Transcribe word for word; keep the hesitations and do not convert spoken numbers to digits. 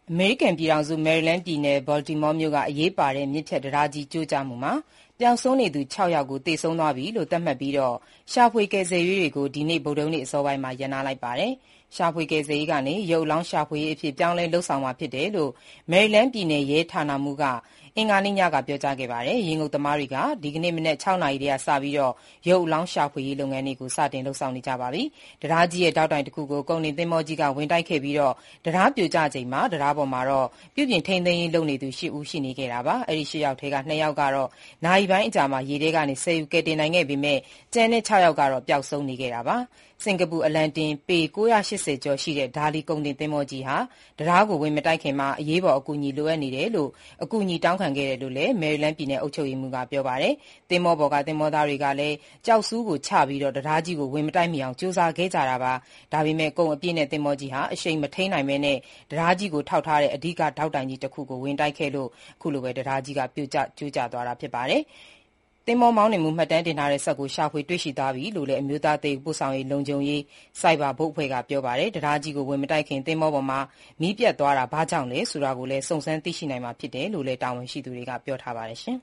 အမေရိကန်ပြည်ထောင်စု မယ်ရီလန်းပြည်နယ် Baltimore မြို့ကအရေးပါတဲ့မြစ်ဖြတ်တံတားကြီးကျိုးကျမှုမှာပျောက်ဆုံးနေသူ ခြောက် ယောက်ကိုသေဆုံးသွားပြီလို့သတ်မှတ်ပြီးရှာဖွေကယ်ဆယ်ရေးတွေကိုဒီနေ့ဗုဒ္ဓဟူးနေ့အစောပိုင်းမှာရပ်နားလိုက်ပါတယ်။ရှာဖွေကယ်ဆယ်ရေးကနေရုပ်အလောင်းရှာဖွေရေးအဖြစ်ပြောင်းလဲလုပ်ဆောင်မှာဖြစ်တယ်လို့မယ်ရီလန်းပြည်နယ်ရဲဌာနမှူးကအင်္ဂါနေ့ညကပြောကြားခဲ့ပါတယ်။ရေငုပ်သမားတွေကဒီကနေ့မနက် ခြောက် နာရီကစပြီးရုပ်အလောင်းရှာဖွေရေးလုပ်ငန်းတွေကိုစတင်လုပ်ဆောင်နေကြပါပြီ။တံတားကြီးရဲ့ဒေါက်တိုင်တခုကိုကုန်တင်သင်္ဘောကြီးကဝင်တိုက်ခဲ့ပြီးတံတားပြိုကျချိန်မှာတံတားပေါ်မှာပြုပြင်ထိန်းသိမ်းရေးလုပ်နေသူ ရှစ် ဦးရှိနေခဲ့တာပါ။အဲဒီ ရှစ် ယောက်ထဲက နှစ် ယောက်ကတော့နာရီပိုင်းအကြာမှာရေထဲကနေဆယ်ယူကယ်တင်နိုင်ခဲ့ပေမဲ့ကျန်တဲ့ ခြောက် ယောက်ကတော့ပျောက်ဆုံးနေခဲ့တာပါ။စင်ကာပူအလံတင်ပေ ၉၈၀ ကျော်ရှိတဲ့ဒါလီကုန်တင်သင်္ဘောကြီးဟာတံတားကိုဝင်မတိုက်ခင်အရေးပေါ်အကူအညီလိုအပ်နေတယ်လို့အကူအညီတောင်းခံခဲ့တယ်လို့လည်းမယ်ရီလန်းပြည်နယ်အုပ်ချုပ်ရေးမှူးကပြောပါတယ်။သင်္ဘောပေါ်ကသင်္ဘောသားတွေကလည်းကျောက်ဆူးကိုချပြီးတံတားကြီးကိုဝင်မတိုက်မိအောင်ကြိုးစားခဲ့ကြတာပါ။ဒါပေမဲ့ကုန်အပြည့်နဲ့သင်္ဘောကြီးဟာအရှိန်မထိန်းနိုင်ဘဲတံတားကြီးကိုထောက်ထားတဲ့အဓိကဒေါက်တိုင်ကြီးတခုကိုဝင်တိုက်ခဲ့လို့ခုလိုတံတားကြီးပြိုကျကျိုးကျသွားတာဖြစ်ပါတယ်။သင်္ဘောမောင်းနှင်မှုမှတ်တမ်းတင်ထားတဲ့စက်ကိုရှာဖွေတွေ့ရှိသွားပြီလို့လည်းအမျိုးသားသယ်ယူပို့ဆောင်ရေးလုံခြုံရေးဆိုက်ဘာဘုတ်အဖွဲ့ကပြောပါတယ်။တံတားကြီးကိုဝင်မတိုက်ခင်သင်္ဘောပေါ်မှာမီးပြတ်သွားတာဘာကြောင့်လဲဆိုတာကိုလည်းစုံစမ်းသိရှိနိုင်မှာဖြစ်တယ်လို့လည်းတာဝန်ရှိသူတွေကပြောထားပါတယ်